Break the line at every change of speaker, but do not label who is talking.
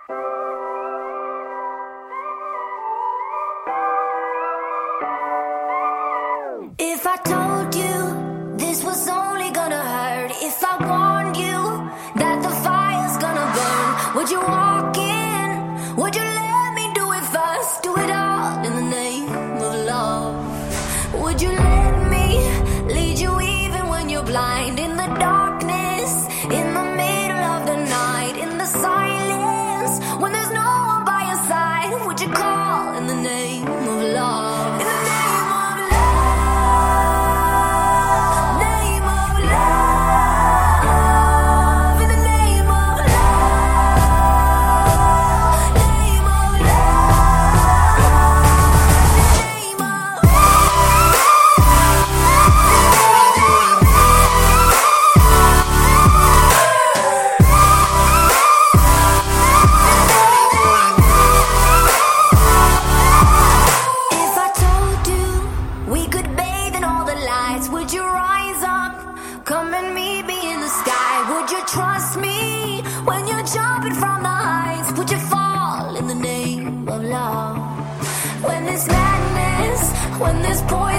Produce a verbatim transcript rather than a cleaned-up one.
If I told you this was only gonna hurt, if I warned you that the fire's gonna burn, would you walk in? Would you let me do it first? Do it all in the name of love. Would you let me lead you even when you're blind? In the darkness, in the middle of the night, in the silence, when there's no one by your side, would you call in the name of love? In the name of love, name of love, in the name of love, name of love, name of If I told you we could bathe in all the lights, would you rise up? Come and meet me in the sky. Would you trust me when you're jumping from the heights? Would you fall in the name of love? When there's madness, when there's poison